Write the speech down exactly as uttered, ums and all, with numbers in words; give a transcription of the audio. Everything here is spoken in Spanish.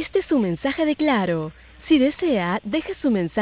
Este es su mensaje de Claro. Si desea, deje su mensaje